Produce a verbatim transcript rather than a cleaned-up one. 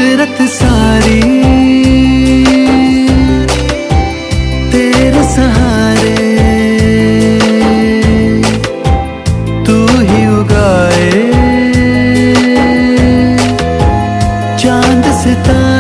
फितरत सारी तेरे सहारे, तू ही उगाए चांद सितारे।